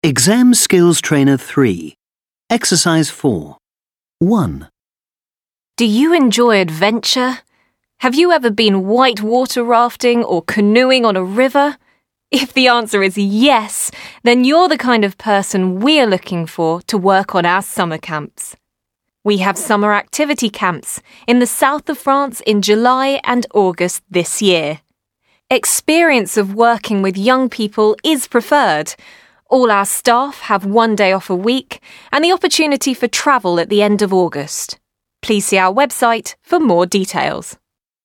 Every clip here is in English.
Exam Skills Trainer 3. Exercise 4. 1. Do you enjoy adventure? Have you ever been whitewater rafting or canoeing on a river? If the answer is yes, then you're the kind of person we're looking for to work on our summer camps. We have summer activity camps in the south of France in July and August this year. Experience of working with young people is preferred. All our staff have 1 day off a week and the opportunity for travel at the end of August. Please see our website for more details.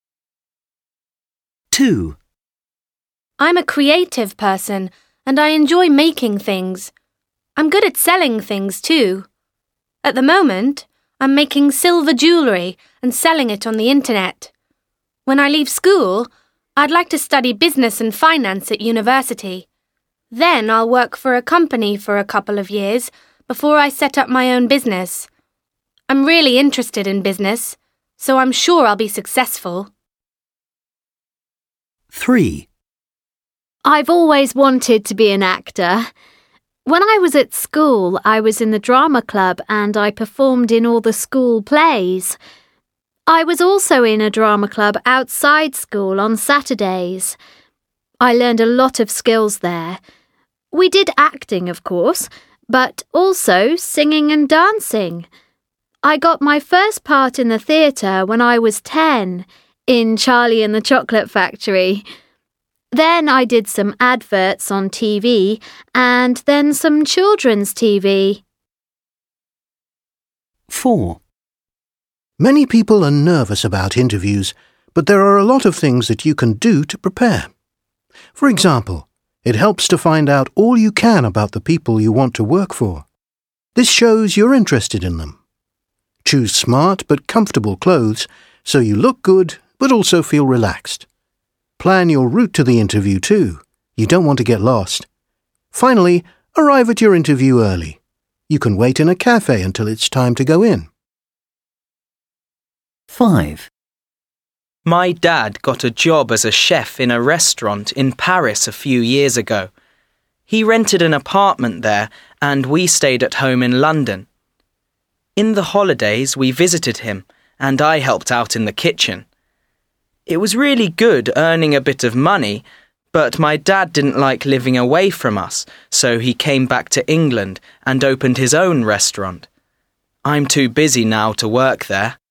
2. I'm a creative person and I enjoy making things. I'm good at selling things too. At the moment, I'm making silver jewellery and selling it on the internet. When I leave school, I'd like to study business and finance at university. Then I'll work for a company for a couple of years before I set up my own business. I'm really interested in business, so I'm sure I'll be successful. 3. I've always wanted to be an actor. When I was at school, I was in the drama club and I performed in all the school plays. I was also in a drama club outside school on Saturdays. I learned a lot of skills there. We did acting, of course, but also singing and dancing. I got my first part in the theatre when I was 10, in Charlie and the Chocolate Factory. Then I did some adverts on TV and then some children's TV. 4. Many people are nervous about interviews, but there are a lot of things that you can do to prepare. For example, it helps to find out all you can about the people you want to work for. This shows you're interested in them. Choose smart but comfortable clothes so you look good but also feel relaxed. Plan your route to the interview too. You don't want to get lost. Finally, arrive at your interview early. You can wait in a cafe until it's time to go in. 5. My dad got a job as a chef in a restaurant in Paris a few years ago. He rented an apartment there and we stayed at home in London. In the holidays, we visited him and I helped out in the kitchen. It was really good earning a bit of money, but my dad didn't like living away from us, so he came back to England and opened his own restaurant. I'm too busy now to work there.